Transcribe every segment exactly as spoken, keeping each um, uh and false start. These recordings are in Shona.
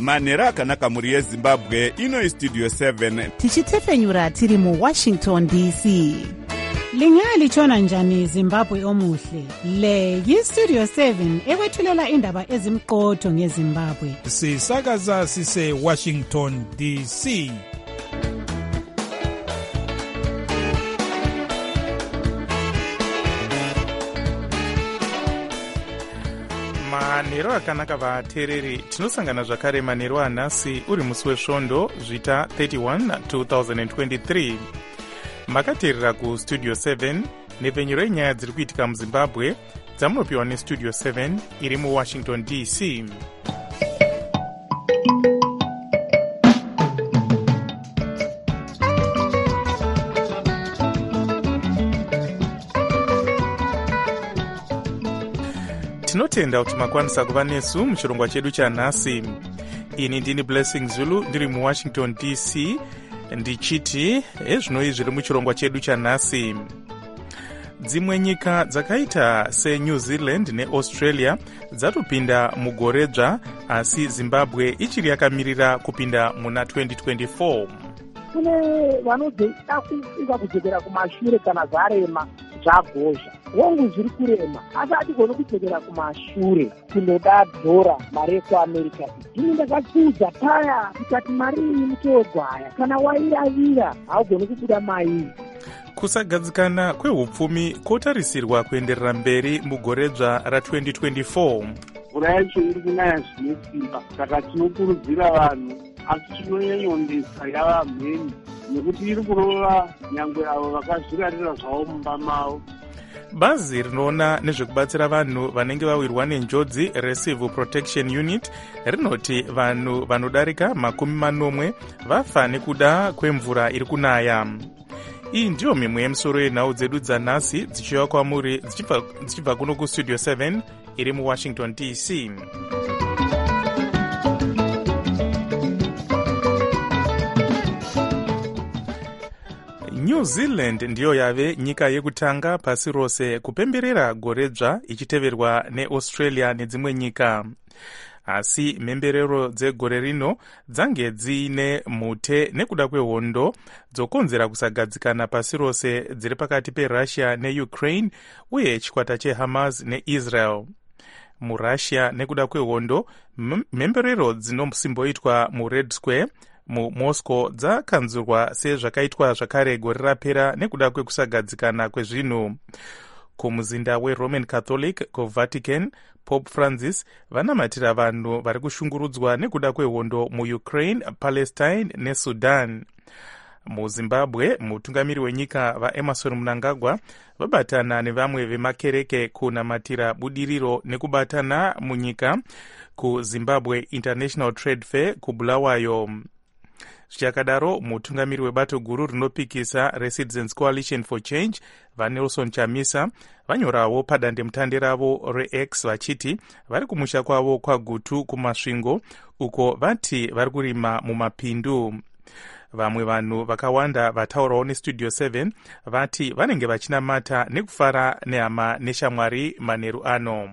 manhero akanaka mhuri yezimbabwe. Ino istudio seven tichitefenyura tiri muwashington D C. Lingalitshona njani Zimbabwe omuhle? Le yistudio seven ekwethulela indaba ezimqotho ngeZimbabwe. Sisakaza sise Washington D C. Manhero akanaka vateereri, tinosangana zvakare manhero anhasi uri musi wesvondo zvita thirty-one two thousand twenty-three. Makateerera ku studio seven nepenyero yenyaya dziri kuitika muZimbabwe dzamunopiwa nestudio seven iri muwashington D C. Tinotenda kuti makwanisa kuva nesu muchirongwa chedu chanhasi. Ini ndini Blessing Zulu ndiri muwashington D C ndichiti ezvinoi zviri muchirongwa chedu chanhasi. Dzimwe nyika dzakaita seNew Zealand neAustralia dzatopinda mugoredzva, asi Zimbabwe ichiri yakamirira kupinda muna twenty twenty-four. Kune vanozoda kufika kudzokera kumashure kana zvarema zvagozha. Wongu zviri kurema asi hatigoni kudzokera kumashure kunoda dhora mari yekuAmerica. Ini ndakatsiudza paya tikati mari iyi mutogwaya, kana wairavira haugoni kubuda mairi. Kusagadzikana kwehupfumi kotarisirwa kuenderera mberi mugoredzva ra twenty twenty-four. Mvura yacho iri kunaya zvine simba, saka tinokurudzira vanhu, asi tinonyanyondesa yava mheni nekuti iri kurova nyangwe avo vakazvirarira zvavo mumba mavo. Bazi rinoona nezvekubatsira vanhu vanenge vawirwa nenjodzi Receive Protection Unit rinoti vanhu vanodarika makumi manomwe vafa nekuda kwemvura iri kunaya. Iyi ndiyo mimwe yemisoro yenhau dzedu dzanhasi dzichiuya kwamuri dzichibva, dzichibva kuno kustudio seven iri muwashington D C. New Zealand ndiyo yave nyika yekutanga pasi rose kupemberera goredzva ichiteverwa neAustralia nedzimwe nyika. Asi mhemberero dzegore rino dzange dziine mhute nekuda kwehondo dzokonzera kusagadzikana pasi rose dziri pakati peRussia neUkraine uye chikwata cheHamas neIsrael. MuRussia nekuda kwehondo, mhemberero dzinosimboitwa muRed Square muMoscow dzakanzurwa sezvakaitwa zvakare gore rapera nekuda kwekusagadzikana kwezvinhu. Kumuzinda weRoman Catholic kuVatican, Pope Francis vanamatira vanhu vari kushungurudzwa nekuda kwehondo muUkraine, Palestine neSudan. MuZimbabwe, mutungamiri wenyika vaEmerson Mnangagwa vabatana nevamwe vemakereke kunamatira budiriro nekubatana munyika kuZimbabwe International Trade Fair kuBulawayo. Zvichakadaro, mutungamiri webato guru rinopikisa reCitizens Coalition for Change vaNelson Chamisa vanyorawo padandemutande ravo reX vachiti vari kumusha kwavo kwagutu kumasvingo uko vati vari kurima mumapindu. Vamwe vanhu vakawanda vataurawo nestudio seven vati vanenge vachinamata nekufara nehama neshamwari manheru ano.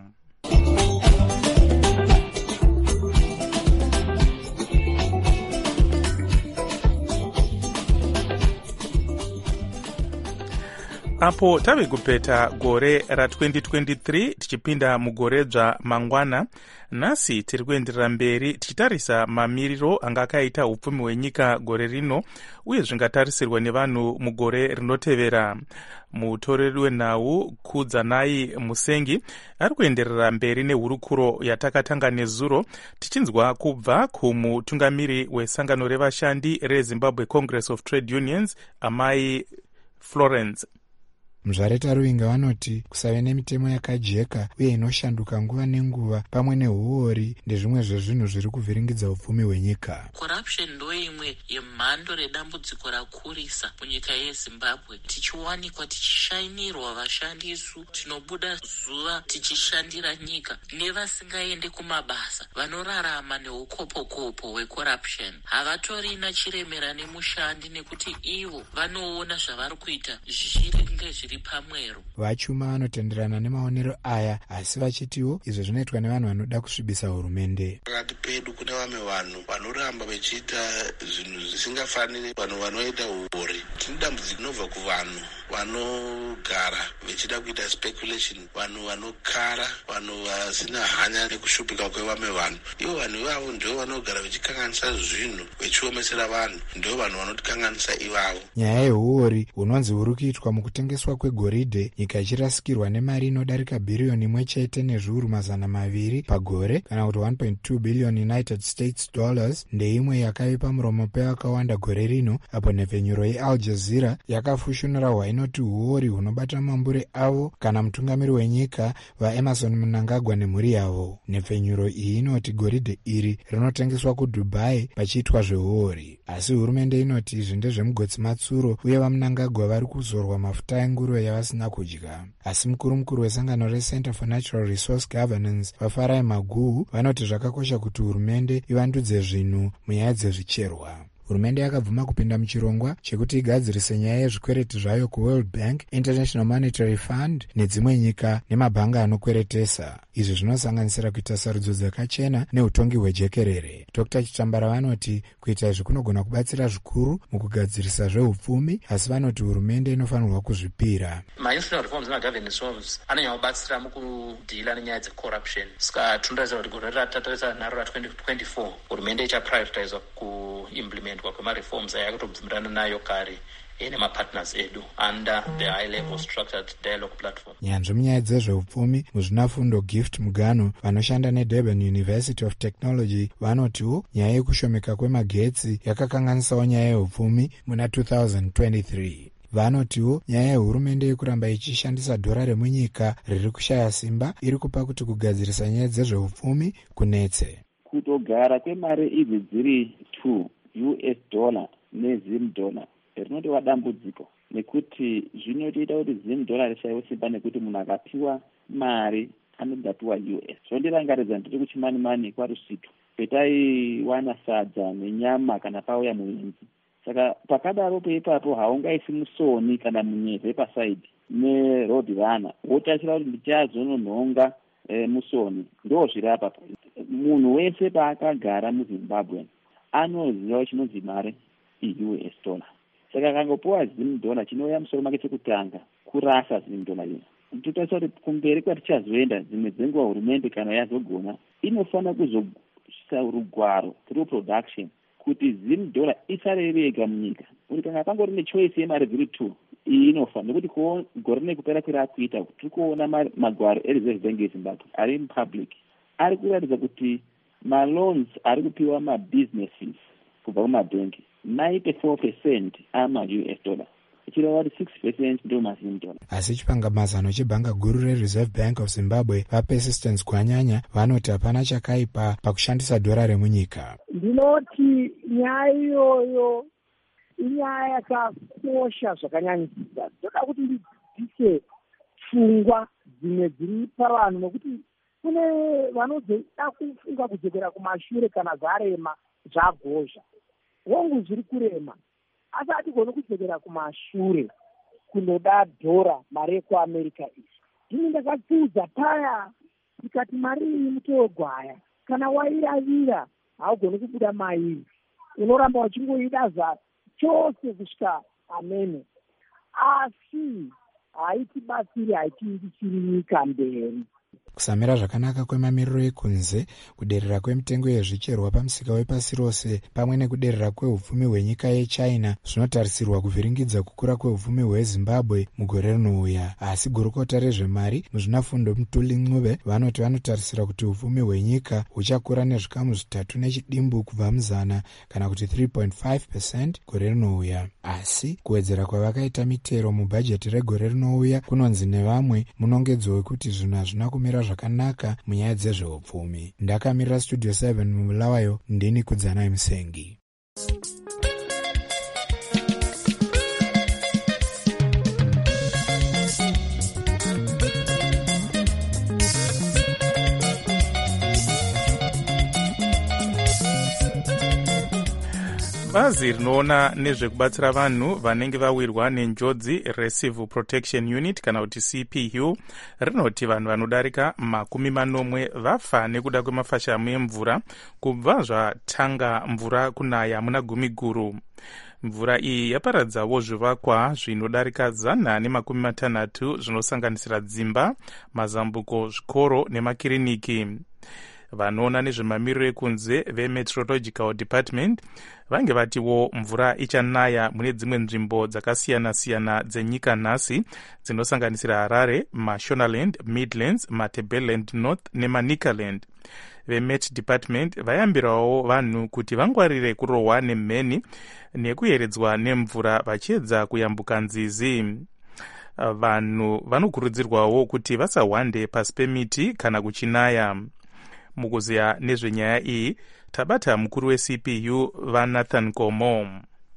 Apo tave kupeta gore ra twenty twenty-three tichipinda mugoredzva mangwana, nhasi tiri kuenderera mberi tichitarisa mamiriro anga akaita hupfumi hwenyika gore rino uye zvingatarisirwa nevanhu mugore rinotevera. Mutoreri wenhau Kudzanai Musengi ari kuenderera mberi nehurukuro yatakatanga nezuro tichinzwa kubva kumutungamiri wesangano revashandi reZimbabwe Congress of Trade Unions Amai Florence. Muzvareta Ruinga vanoti kusave nemitemo yakajeka uye inoshanduka nguva nenguva pamwe nehuori ndezvimwe zvezvinhu zviri kuvhiringidza upfumi hwenyika. Corruption ndo imwe yemhando redambudziko rakurisa munyika yeZimbabwe. Tichiwanikwa tichishainirwa vashandi isu tinobuda zuva tichishandira nyika nevasingaende kumabasa vanorarama neukopokopo hwecorruption. Havatorina chiremera nemushandi nekuti ivo vanoona zvavari kuita zviri nge zviri zviri pamwero. Vachuma vanotenderana nemaonero aya, asi vachitiwo izvo zvinoitwa nevanhu vanoda kusvibisa hurumende. Pakati pedu kune vamwe vanhu vanoramba vachiita zvinhu zvisingafaniri, vanhu vanoita uori. Tine dambudziko rinobva kuvanhu vanogara vachida kuita speculation, vanhu vanokara, vanhu vasina hanya nekushupika kwevamwe vanhu. Ivo vanhu ivavo ndio vanogara vachikanganisa zvinhu, vachiomesera vanhu, ndio vanhu vanotikanganisa ivavo. Nyaya yeuori hunonzi huri kuitwa mukutengeswa kwegoridhe, nyika ichirasikirwa nemari inodarika bhiriyoni imwe chete nezviuru mazana maviri pagore, kana kuti one point two billion United States dollars, ndeimwe yakaipa muromo pevakawanda gore rino, apo nhepfenyuro yeAl Jazeera yakafushunura hwainoti huori hunobata mambure avo kana mutungamiri wenyika vaEmerson Mnangagwa nemhuri yavo. Nhepfenyuro iyi inoti goridhe iri rinotengeswa kuDubai pachiitwa zvehuori, asi hurumende inoti izvi ndezvemugotsi matsuro uye vaMnangagwa vari kuzorwa mafuta enguruve yavasina kudya. Asi mukuru mukuru wesangano reCenter for Natural Resource Governance vaFarai Maguhu vanoti zvakakosha kuti hurumende ivandudze zvinhu munyaya dzezvicherwa. Hurumende yakabvuma kupinda muchirongwa chekuti igadzirise nyaya yezvikwereti zvayo kuWorld Bank, International Monetary Fund nedzimwe nyika nemabhanga anokweretesa. Izvi zvinosanganisira kuita sarudzo dzakachena neutongi hwejekerere. Dr Chitambara vanoti kuita izvi kunogona kubatsira zvikuru mukugadzirisa zveupfumi, asi vanoti hurumende inofanirwa kuzvipira. Ma-institutional reforms nemagovernance reforms anonyanyobatsira mukudhila nenyaya dzecorruption. Saka tinotarisira kuti gore ratarisa naro ra-twenty twenty-four hurumende ichaprioritizwa kuimplementwa kwemareforms ayakatobvumirana nayo kare nemapartners edu under the high level structured dialogue platform. Nyanzvi munyaya dzezveupfumi muzvinafundo Gift Mugano vanoshanda neDurban University of Technology vanotiwo nyaya yekushomeka kwemagetsi yakakanganisawo nyaya yeupfumi muna two thousand twenty-three. Vanotiwo nyaya yehurumende yekuramba ichishandisa dhora remunyika riri kushaya simba iri kupa kuti kugadzirisa nyaya dzezveupfumi kunetse. Kutogara kwemari idzi dziri two U S dollar nezim dollar rinotova dambudziko, nekuti zvinotoita kuti zim dollar rishayiwe simba, nekuti munhu akapiwa mari anodapiwa U S. Zvondirangaridza ndiri kuchimani mani kwaRusito petaiwana sadza nenyama kana pauya muenzi. Saka pakadaropo ipapo haungaisi musoni kana munyeve pasaidi neroad runner wotarisira kuti ndichazononhonga e, musoni. Ndo zvirapa munhu wese paakagara muZimbabwe anoziva chinonzi mari i-U S dollar. Saka kangopuwa zim dollar chinouya musoro make chekutanga kurasa zim dollar ino. Totarisira kuti kumberi kwatichazoenda dzimwe dzenguva hurumende kana yazogona inofanira kuzoisa rugwaro through production kuti zim dollar isare iri yega munyika. Kuti kana pangori nechoice yemari dziri two iyi inofa, nekuti gore nekupera kwerakuita tiri kuona magwaro eReserve Bank yeZimbabwe ari mupublic ari kuratidza kuti maloans ari kupiwa mabusinesses kubva kumabhengi ninety-four percent ama-U S dollar, ichireva kuti six percent ndo mazim dollar. Asi chipangamazano chebhanga guru reReserve Bank of Zimbabwe vaPersistence Gwanyanya vanoti hapana chakaipa pakushandisa dhora remunyika. Ndinoti nyaya iyoyo inyaya yakakosha zvakanyanyisisa. Ndoda kuti ndidzidzise pfungwa dzimwe dziri pavanhu, nokuti kune vanozoda kufunga kudzokera kumashure kana zvarema zvagozha. Hongu zviri kurema, asi hatigoni kudzokera kumashure kunoda dhora mari yekuAmerica iyi. Ini ndakatsiudza paya tikati mari iyi mutogwaya, kana wairavira haugoni kubuda mairi, unoramba uchingoidaza chose kusvika amene. Asi haitibatsiri, haitiindisiri nyika mberi. Kusamira zvakanaka kwemamiriro ekunze, kuderera kwemitengo yezvicherwa pamusika wepasi rose, pamwe nekuderera kweupfumi hwenyika yeChina zvinotarisirwa kuvhiringidza kukura kweupfumi hweZimbabwe mugore rinouya. Asi gurukota rezvemari muzvinafundo Mutuli Ncube vanoti vanotarisira kuti upfumi hwenyika huchakura nezvikamu zvitatu nechidimbu kubva muzana, kana kuti three point five percent gore rinouya. Asi kuwedzera kwavakaita mitero mubhajeti regore rinouya kunonzi nevamwe munongedzo wekuti zvinhu hazvina kumira zvakanaka munyaya dzezveupfumi. Ndakamirira Studio seven mubulawayo, ndini Kudzanai Musengi. bazi rinoona nezvekubatsira vanhu vanenge vawirwa nenjodzi Receive Protection Unit kana kuti C P U rinoti vanhu vanodarika makumi manomwe vafa nekuda kwemafashamu emvura kubva zvatanga mvura kunaya muna gumi guru. Mvura iyi yaparadzawo zvivakwa zvinodarika zana nemakumi matanhatu zvinosanganisira dzimba, mazambuko, zvikoro nemakiriniki. Vanoona nezvemamiriro ekunze veMeteorological Department vange vatiwo mvura ichanaya mune dzimwe nzvimbo dzakasiyana-siyana dzenyika nhasi dzinosanganisira Harare, Mashonaland, Midlands, Matabeleland North neManicaland. VeMet Department vayambirawo vanhu kuti vangwarire kurohwa nemheni nekuyeredzwa nemvura vachiedza kuyambuka nzizi. Vanhu vanokurudzirwawo kuti vasahwande pasi pemiti kana kuchinaya. Mukuziya nezvenyaya iyi tabata mukuru we-C P U vaNathan Komo.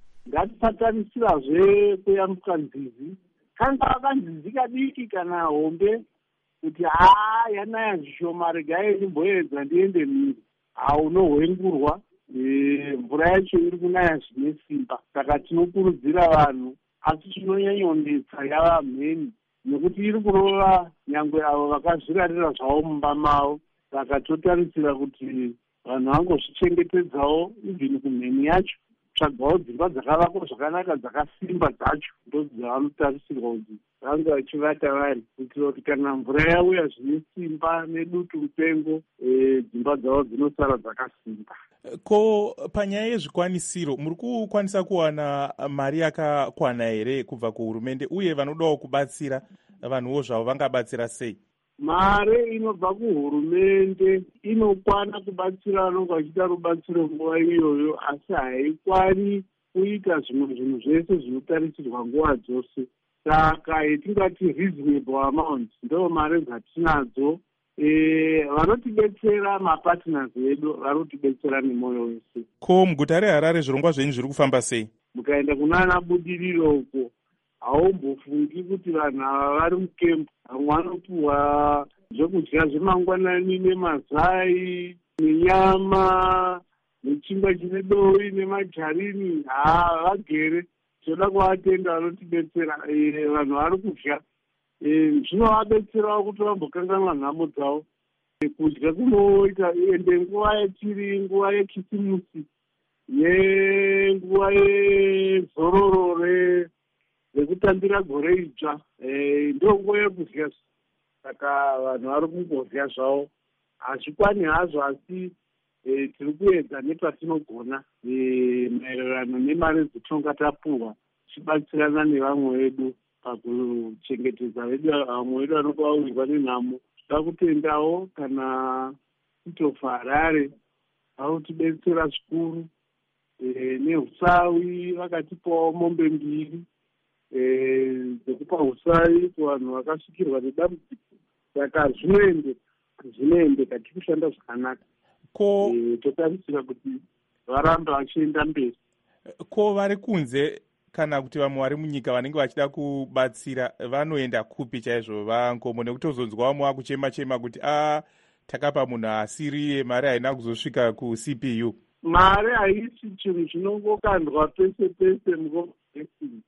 Ngatisatarisira kuyambuka nzizi kanga kanzizi kadiki kana hombe kuti haa yanaya zvishoma regai ndimboedza ndiende mhiri aunohwengurwa mvura yacho iri kunaya zvine simba. Saka tinokurudzira vanhu asi chinonyanyondetsa yava mheni nekuti iri kurova nyangwe avo vakazvirarira zvavo mumba mavo. Saka totarisira kuti vanhu vangozvichengetedzawo ibvini kumheni yacho, tsvagawo dzimba dzakavakwa zvakanaka dzakasimba dzacho ndodzaanotarisirwa kuti vange vachivata vari kuitira kuti kana mvura yauya zvine simba nedutu mupengo dzimba dzavo dzinosara dzakasimba. Ko panyaya yezvikwanisiro muri kukwanisa kuwana mari yakakwana here kubva kuhurumende uye vanodawo kubatsira vanhuwo zvavo vangabatsira sei? Mare inobva kuhurumende inokwana kubatsira vanonga vachiita rubatsiro nguva iyoyo, asi haikwani kuita zvimwe zvinhu zvese zvinotarisirwa nguva dzose. Saka yetingati reasonable amount ndo mare dzatinadzo. E, vanotibetsera mapartners edu vanotibetsera nemoyo wese. Ko muguta reHarare zvirongwa zvenyu zviri kufamba sei? Mukaenda kunana budiriro uko haumbofungi kuti vanhu ava vari mukempu. Vamwe vanopuhwa zvekudya zvemangwanani nemazai nenyama nechingwa chine doi nemajarini. Haa vagere toda kuvatenda vanotibetsera. Vanhu vari kudya zvinovabetserawo kuti vambokanganwa nhamo dzavo. Kudya kunoita ende nguva yachiri nguva yekisimusi nenguva yezororo rekutambira gore idzva ndo nguva yekudya. Saka vanhu vari kungodya zvavo, hazvikwani hazvo asi tiri kuedza nepatinogona maererano nemari dzetinonga tapuhwa tichibatsirana nevamwe vedu pakuchengetedza vedu vamwe vedu vanonga vawirwa nenhamo. Toda kutendawo kana itofa Harare vanotibetsera zvikuru neusawi vakatipawo mombe mbiri dzekupa usawi kuvanhu vakasvikirwa nedambudziko. Saka zvinoende zvinoendeka tiri kushanda zvakanaka. Ko totarisira kuti varamba vachienda mberi. Ko vari kunze kana kuti vamwe vari munyika vanenge vachida kubatsira vanoenda kupi chaizvo vangomo? Nekuti uzonzwa vamwe vakuchema chema kuti a takapa munhu asiri mari haina kuzosvika ku-C P U. Mari haisi chinhu chinongokandwa pese pese mukoesini.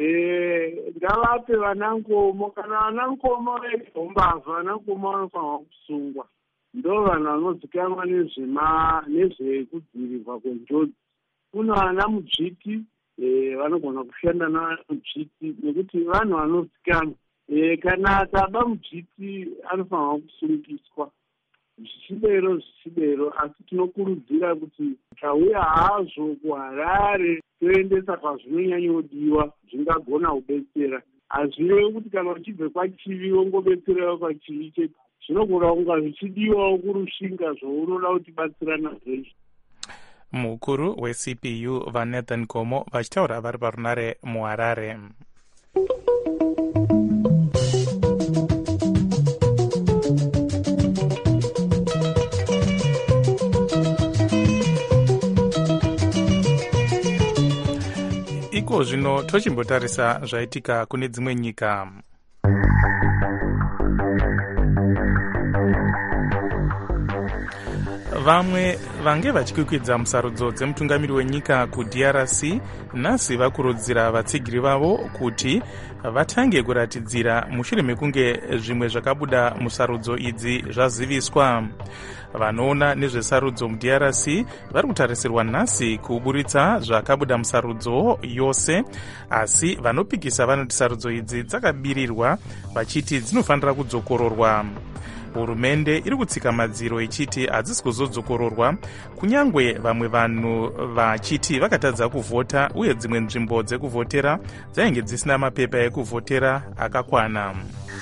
Ngavape vanangomo, kana vanangomo vegombavha vanangomo vanofanirwa kusungwa. Ndo vanhu vanozikanwa nezvekudzivirirwa kwenjodzi. Kuna vana mudzviti vanogona kushanda navamudzviti nekuti vanhu vanozikanwa. Kana akaba mudzviti anofanirwa kusungiswa zvichidero zvichidero, asi tinokurudzira kuti tauya hazvo kuHarare toendesa pazvinonyanyodiwa zvingagona kubetsera. Hazvirevi kuti kana uchibve kwachivi wongobetserawo kwachivi chete. Zvinogona kunga zvichidiwawo kurushinga zvounoda kuti batsirana zveshe. Mukuru we-C P U vaNathan Komo vachitaura vari parunare muHarare. Iko zvino tochimbotarisa zvaitika kune dzimwe nyika. vamwe vange vachikwikwidza musarudzo dzemutungamiri wenyika kudr c nhasi vakurudzira vatsigiri vavo kuti vatange kuratidzira mushure mekunge zvimwe zvakabuda musarudzo idzi zvaziviswa. Vanoona nezvesarudzo mudr c vari kutarisirwa nhasi kuburitsa zvakabuda musarudzo yose, asi vanopikisa vanoti sarudzo idzi dzakabirirwa vachiti dzinofanira kudzokororwa. Hurumende iri kutsika madziro ichiti hadzisi kuzodzokororwa, kunyangwe vamwe vanhu vachiti vakatadza kuvhota uye dzimwe nzvimbo dzekuvhotera dzainge dzisina mapepa ekuvhotera akakwana.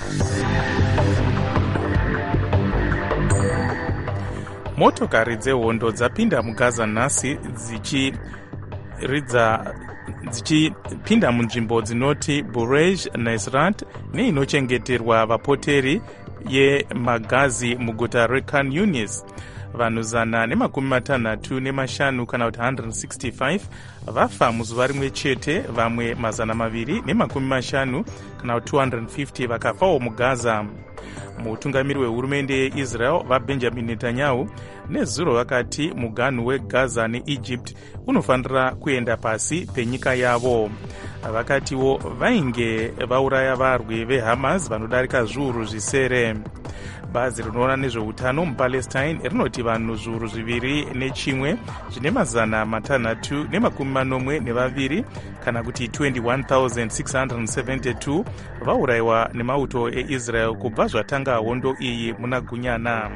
Motokari dzehondo dzapinda mugaza nhasi dzichiridza dzichipinda munzvimbo dzinoti Burej Nasrat neinochengeterwa vapoteri yemagazi muguta reKhan Yunis. Vanhu zana nemakumi matanhatu nemashanu kana kuti one hundred sixty-five vafa muzuva rimwe chete, vamwe mazana maviri nemakumi mashanu kana kuti two hundred fifty vakafawo mugaza. Mutungamiri wehurumende yeIsrael vaBenjamin Netanyahu nezuro vakati muganhu weGaza neEgypt unofanira kuenda pasi penyika yavo. Vakatiwo vainge vauraya varwi veHamas vanodarika zviuru zvisere. Bazi rinoona nezveutano muPalestine rinoti vanhu zviuru zviviri nechimwe zvine mazana matanhatu nemakumi manomwe nevaviri kana kuti twenty-one thousand six hundred seventy-two vaurayiwa nemauto eIsrael kubva zvatanga hondo iyi muna gunyana.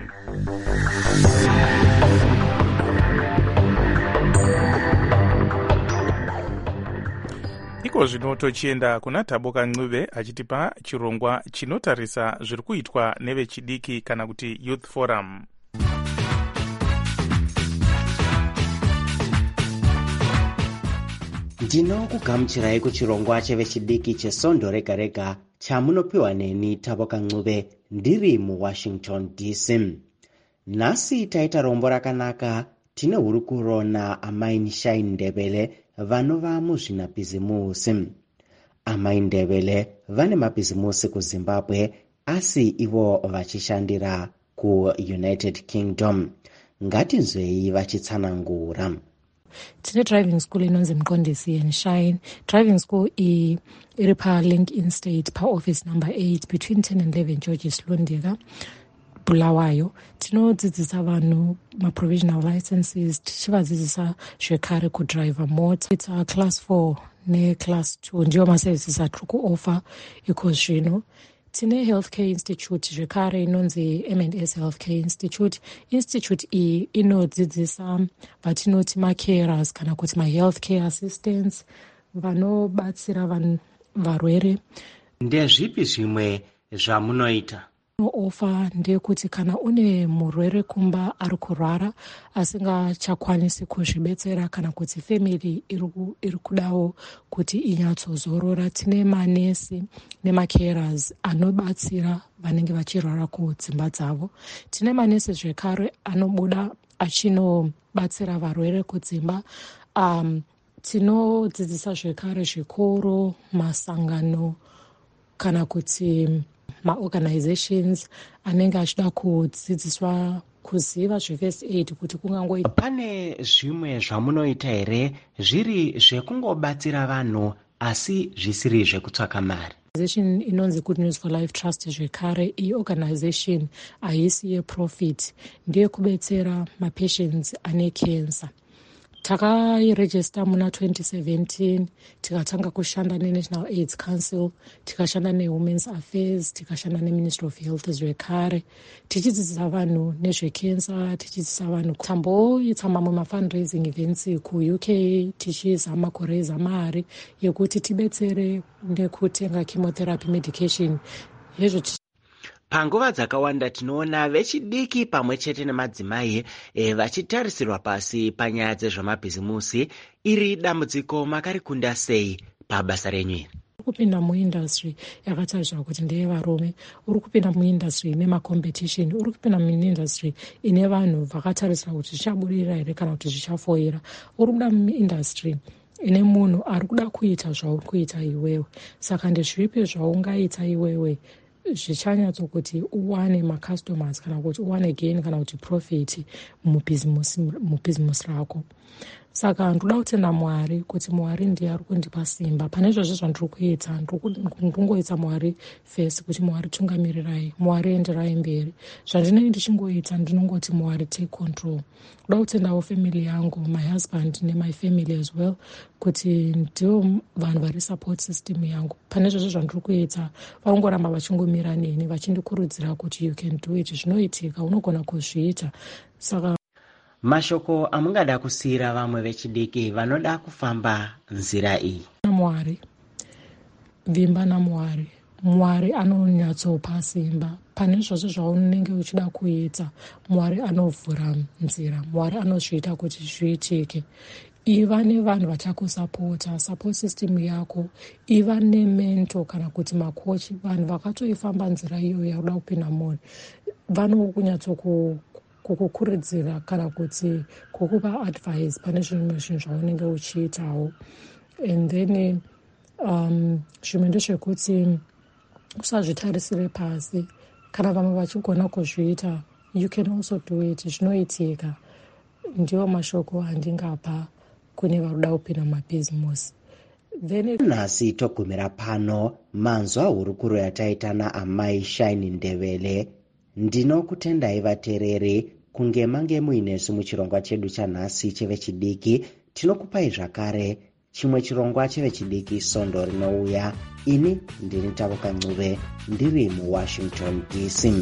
Iko zvino tochienda kuna Taboka Ncube achitipa chirongwa chinotarisa zviri kuitwa nevechidiki kana kuti Youth Forum. Ndinokugamuchirai kuchirongwa chevechidiki chesondo rega rega chamunopiwa neni Taboka Ncube ndiri muWashington D C. Nhasi taita rombo rakanaka. Tine hurukuro naamai Nishai Ndebele vanova muzvinabhizimusi. Amai Ndebele vane mabhizimusi kuZimbabwe asi ivo vachishandira kuUnited Kingdom. Ngatinzwei vachitsanangura. Tine driving school inonzi Mqondisi and Shine. Driving school i iri pa LinkedIn State pa office number eight between ten and eleven Georges Lundika Bulawayo. Tinodzidzisa vanhu ma-provisional licenses, tichivadzidzisa zvekare kudriver mota. It's a class four ne-class two ndiwo ma-services atiri kuoffer iko zvino. Tine healthcare institute zvekare inonzi M and S Healthcare Institute. Institute iyi inodzidzisa vatinoti ma-carers kana kuti ma-healthcare assistants vanobatsira vanhu varwere. Ndezvipi zvimwe zvamunoita? Ofa ndekuti kana une murwere kumba ari kurwara asingachakwanisi kuzvibetsera kana kuti family iri kudawo kuti inyatsozorora, tine manesi nemacarers anobatsira vanenge vachirwara kudzimba dzavo. Tine manesi zvekare anobuda achinobatsira varwere kudzimba. Um, tinodzidzisa zvekare zvikoro, masangano kana kuti ma-organizations anenge achida kudzidziswa kuziva zve-first aid kuti kungangoita. Pane zvimwe zvamunoita here zviri zvekungobatsira vanhu asi zvisiri zvekutsvaka mari? Organization inonzi Good News for Life Trust zvekare, iyi organization haisi yeprofit, ndiye kubetsera mapatients ane cancer. Takairejista muna twenty seventeen, tikatanga kushanda neNational AIDS Council, tikashanda neWomen's Affairs, tikashanda neMinistry of Health zvekare, tichidzidzisa vanhu nezvecancer, tichidzidzisa vanhu tamboita mamwe ma-fundraising events kuU K, tichizama kureza mari yekuti tibetsere nekutenga chemotherapy medication. Yezvo panguva dzakawanda tinoona vechidiki pamwe chete nemadzimai e, vachitarisirwa pasi panyaya dzezvemabhizimusi. Iri dambudziko makarikunda sei pabasa renyu? Uri kupinda muindustry yakatariswa kuti ndeye varume, uri kupinda muindustry ine macompetition, uri kupinda muindustry ine vanhu vakatariswa kuti zvichabudirira here kana kuti zvichafoira, uri kuda muindustry ine munhu ari kuda kuita zvauri kuita iwewe. Saka ndezvipi zvaungaita iwewe zvichanyatso kuti uwane macustomers kana kuti uwane gain kana kuti profit mubhizimusi rako. Saka ndoda kutenda Mwari kuti Mwari ndiye ari kundipa simba pane izvozvo zvandiri kuita. Ndinongoita Mwari first kuti Mwari tungamirirai, Mwari enderai mberi. Zvandinenge ndichingoita ndinongoti Mwari take control. Ndoda kutendawo family yangu, my husband nemy family as well, kuti ndiwo vanhu vari support system yangu. Pane izvozvo zvandiri kuita vanongoramba vachingomira neni vachindikurudzira kuti you can do it, zvinoitika, unogona kuzviita. Saka mashoko amungada kusiyira vamwe vechidiki vanoda kufamba nzira iyi. Mwari, vimba naMwari. Mwari anonyatsopa simba pane izvozvo zvaunenge uchida kuita. Mwari anovhura nzira, Mwari anozviita kuti zviitike. Iva nevanhu vachakusapota, support system yako, iva nemento kana kuti makochi, vanhu vakatoifamba nzira iyo yakuda kupinda mori, vanokunyatsoku kukukurudzira kana kuti kukupa advice pane zvimwe zvinhu zvaunenge uchiitawo. And then um, zvimwe ndezvekuti usazvitarisire pasi, kana vamwe vachigona kuzviita you can also do it, zvinoitika. Ndiwo mashoko andingapa kune varuda kupinda mabhizimusi. Nhasi togumira pano manzwa hurukuro yataita naamai Shine Ndebele. Ndinokutendai vatereri kunge mange muinesu muchirongwa chedu chanhasi chevechidiki. Tinokupai zvakare chimwe chirongwa chevechidiki Sondo rinouya. Ini ndini Tavoka Ncube ndiri muWashington D C.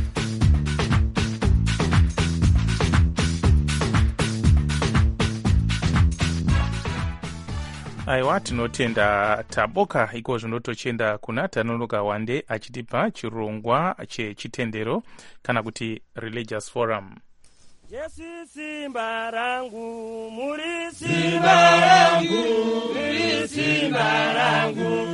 Aiwa, tinotenda Taboka. Iko zvinotochenda kuna Tanonoka Wande achitipa chirongwa chechitendero kana kuti religious forum. Yesu simba rangu, muri simba rangu, muri simba rangu,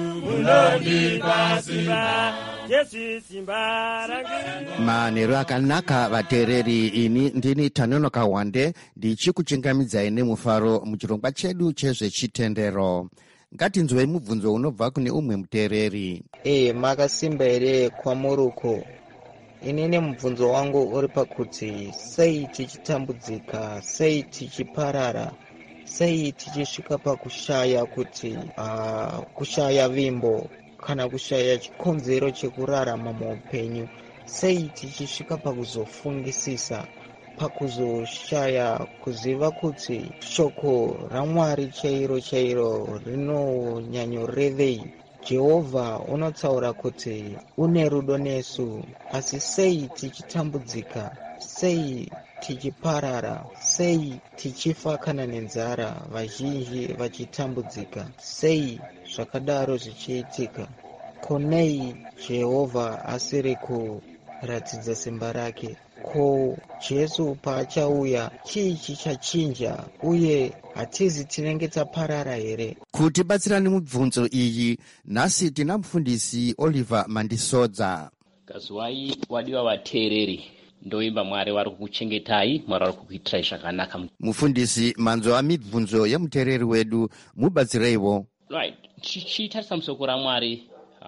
unondipa simba. Yesu simba rangu. Manheru akanaka vatereri, ini ndini Tanonoka Wande ndichikuchingamidzai nemufaro muchirongwa chedu chezvechitendero. Ngatinzwei mubvunzo unobva kune umwe mutereri. Eh, makasimba here kwamuruko. Inini mubvunzo wangu uri pakuti sei tichitambudzika, sei tichiparara, sei tichisvika pakushaya kuti uh, kushaya vimbo kana kushaya chikonzero chekurarama muupenyu, sei tichisvika pakuzofungisisa, pakuzoshaya kuziva kuti shoko raMwari chairo chairo rinonyanyorevei. Jehovha unotsaura kuti une rudo nesu, asi sei tichitambudzika, sei tichiparara, sei tichifa kana nenzara, vazhinji vachitambudzika, sei zvakadaro zvichiitika. Konei Jehovha asiri kuratidza simba rake? Ko Jesu paachauya chii chichachinja, uye hatizi tinenge taparara here? Kuti batsirani mubvunzo iyi, nhasi tina mufundisi Oliver Mandisodza. Kazwai wadiwa vateereri, ndoimba Mwari vari kukuchengetai, Mwari vari kukuitirai zvakanaka. Mufundisi, manzwa amibvunzo yemuteereri wedu, mubatsireiwo. Right, tichitarisa musoko raMwari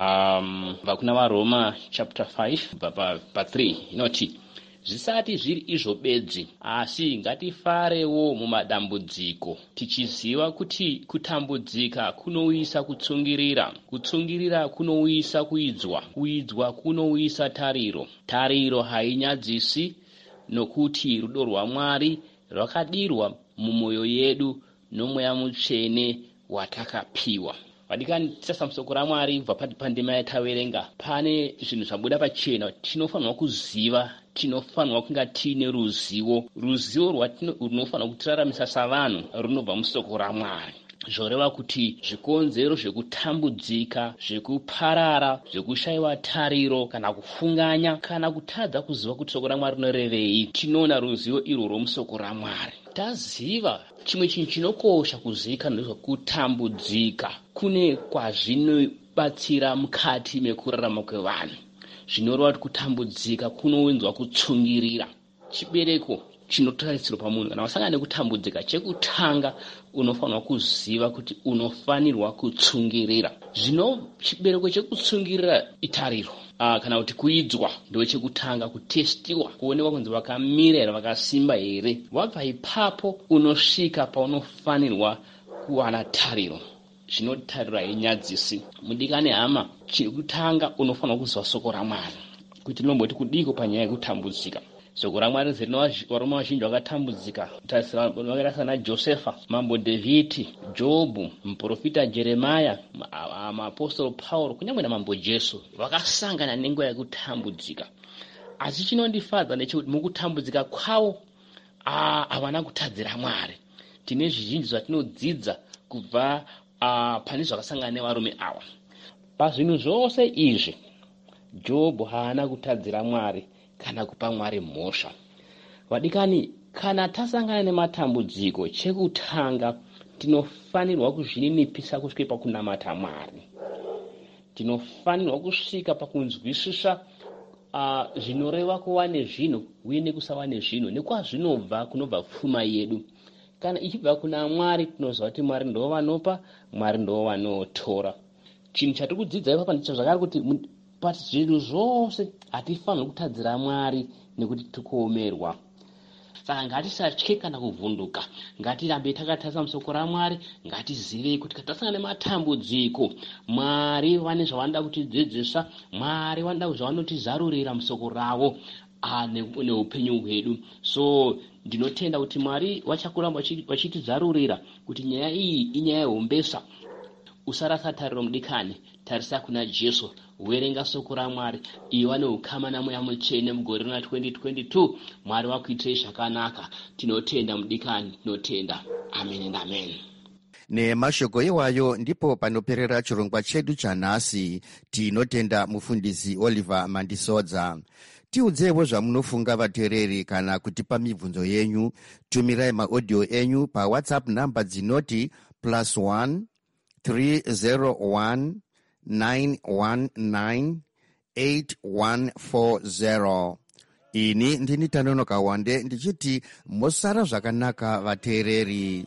um, vakuna vaRoma chapter five pa three inoti, zvisati zviri izvo bedzi, asi ngatifarewo mumadambudziko, tichiziva kuti kutambudzika kunouyisa kutsungirira, kutsungirira kunouyisa kuidzwa, kuidzwa kunouyisa tariro, tariro hainyadzisi, nokuti rudo rwaMwari rwakadirwa mumwoyo yedu noMweya Mutsvene watakapiwa. Vadikani, tisasa musoko raMwari kubva pandima yataverenga, pane zvinhu zvabuda pachena. Tinofanirwa kuziva, tinofanirwa kunga tiine ruzivo, ruzivo runofanirwa kutiraramisa savanhu runobva musoko raMwari. Zvoreva kuti zvikonzero zvekutambudzika, zvekuparara, zvekushayiwa tariro, kana kufunganya, kana kutadza kuziva kuti soko raMwari rinorevei, tinoona ruzivo irwo rwomusoko raMwari. Taziva chimwe chinhu chinokosha kuzivikanwa ndezvekutambudzika kune kwazvinobatsira mukati mekurarama kwevanhu. Zvinoreva kuti kutambudzika kunowedzwa kutsungirira. Chibereko chinotarisirwa pamunhu kana wasangana nekutambudzika, chekutanga unofanirwa kuziva kuti unofanirwa kutsungirira. zvino chibereko chekutsungirira itariro uh, kana kuti kuidzwa ndo chekutanga, kutestiwa, kuonekwa kunzi vakamira here, vakasimba here. Wabva ipapo unosvika paunofanirwa kuwana tariro. Zvinotarira yenyadzisi mudikani hama, chekutanga unofanirwa kuziva soko raMwari, kuti linomboti kudiko panyaya yekutambudzika. Soko raMwari zirino varume vazhinji vakatambudzika, vakaita sana Josefa, mambo David, Jobhu, muprofita Jeremaya, maapostolo Pauro, kunyangwe namambo Jesu vakasangana nenguva yekutambudzika. Asi chinondifadza ndechekuti mukutambudzika kwavo havana kutadzira Mwari. Tine zvizhinji zvatinodzidza kubva uh, pane zvakasangana nevarume ava. Pazvinhu zvose izvi Jobhu haana kutadzira Mwari kana kupa Mwari mhosva. Vadikani, kana tasangana nematambudziko, chekutanga tinofanirwa kuzvininipisa kusvika pakunamata Mwari. Tinofanirwa kusvika pakunzwisisa uh, zvinoreva kuva nezvinhu uye nekusava nezvinhu, nekwazvinobva kunobva pfuma yedu. Kana ichibva kuna Mwari, tinoziva kuti Mwari ndo vanopa, Mwari ndo vanotora. Chinhu chatiri kudzidza ipapa ndicho zvakare kuti pati zvinhu zvose hatifanirwi kutadzira Mwari nekuti tikuomerwa. Saka ngatisatye kana kuvhunduka, ngatirambe takatarisa musoko raMwari, ngatizive kuti kana tasangana nematambudziko, Mwari vane zvavanoda kutidzidzisa, Mwari vanoda zvavanotizarurira musoko ravo neupenyu hwedu. So ndinotenda kuti Mwari vachakuramba vachitizarurira kuti nyaya iyi inyaya yehombesa. Usarasa tariro mudikani, tarisa kuna Jesu, werenga soko raMwari, iwa neukama namweya mutsvene mugore rina twenty twenty-two. Mwari vakuitirei zvakanaka. Tinotenda mudikani, tinotenda. Amen and amen. Nemashoko iwayo ndipo panoperera chirongwa chedu chanhasi. Tinotenda mufundisi Oliver Mandisodza. Tiudzevo zvamunofunga vateereri, kana kutipa mibvunzo yenyu. Tumirai maaudio enyu pa WhatsApp namba dzinoti plus one three zero one nine one nine eight one four zero. Ini ndini Tanonoka Wande ndichiti mosara zvakanaka vateereri.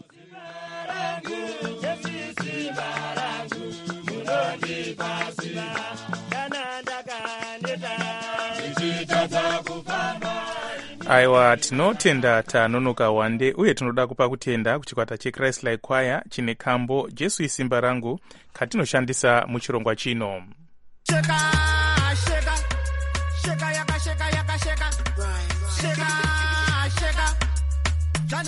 Aiwa, tinotenda Tanonoka Wande uye tinoda kupa kutenda kuchikwata cheChrist Like Choir chine kambo Jesu isimba rangu katinoshandisa muchirongwa chino. Sheka, sheka, sheka yaka sheka yaka sheka, sheka, sheka, Jano.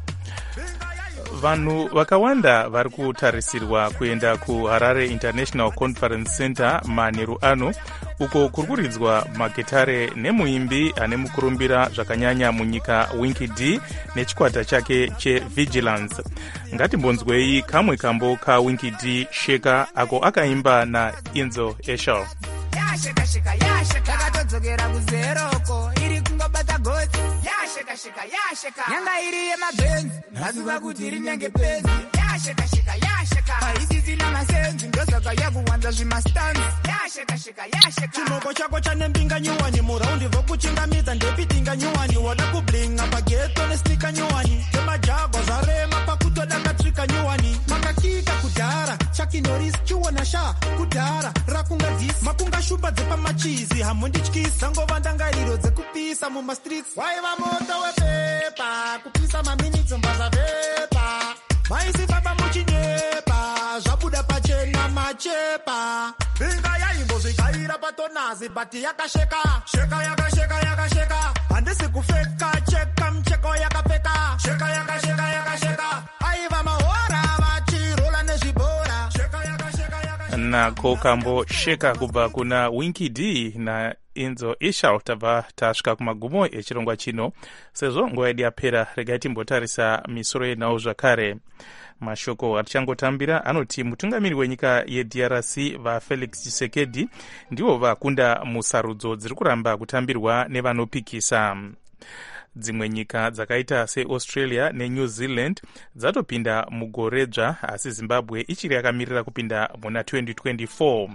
Vanhu vakawanda vari kutarisirwa kuenda kuHarare International Conference Center manheru ano, uko kuri kuridzwa magitare nemuimbi ane mukurumbira zvakanyanya munyika Winky D nechikwata chake cheVigilance. Ngatimbonzwei kamwe kambo kaWinky D, Sheka, ako akaimba naInzo Eshel. Yasheka sheka yasheka yakatodzokera kuzeroko iri kungobata gotsi. Yasheka sheka yasheka yanga iri yemabenzi ndasuka kuti iri nyange penzi. Yasheka sheka yasheka haisisi namasenzi ndosaka yakuwanza zvimastanzi. Yasheka sheka yasheka chimoko chako chane mbinga nyuwani muraundi vokuchingamidza ndepitinga nyuwani wada kublinga pageto nesnika nyuwani temajagwa zvarema pakutoda katrika nyuwani makakika kudhara chakinoris chiwona sha kudhara rakungadzisi makunga shumba dzepamachizi hamundityisa ngova ndangariro dzekupisa mumastreets waiva moto wepepa kupisa maminitsi mbasa vepa maisi baba muchinyepa zvabuda pachena machepa vinga yaimbozvikaira patonazi bati yakasheka sheka yakasheka yakasheka handisi kufeka cheka mcheko yakapfeka sheka yakasheka yakasheka aiva mahora vachirola nezvibhora sheka yakasheka yakasheka nako kambo Sheka kubva kuna Winky D na Inzo Eshel. Tabva tasvika kumagumo echirongwa chino. Sezvo nguva yedu yapera, regai timbotarisa misoro yenhau zvakare. Mashoko atichangotambira anoti mutungamiri wenyika yeD R C vaFelix Tshisekedi ndivo vakunda musarudzo dziri kuramba kutambirwa nevanopikisa. Dzimwe nyika dzakaita seAustralia neNew Zealand dzatopinda mugoredzva, asi Zimbabwe ichiri yakamirira kupinda muna twenty twenty-four.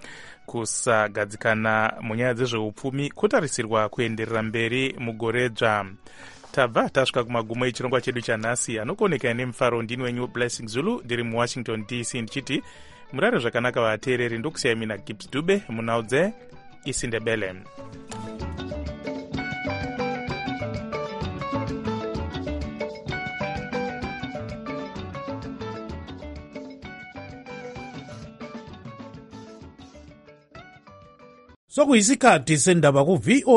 Kusagadzikana munyaya dzezveupfumi kutarisirwa kuenderera mberi mugoredzva. Tabva tasvika kumagumo echirongwa chedu chanhasi. Anokoneka nemufaro ndini wenyu Blessing Zulu ndiri muWashington D C ndichiti murare zvakanaka vateereri. ndokusiyai mina Gibbs Dube munhau dzeIsindebele. sokuyisikhathi sendaba ku-V O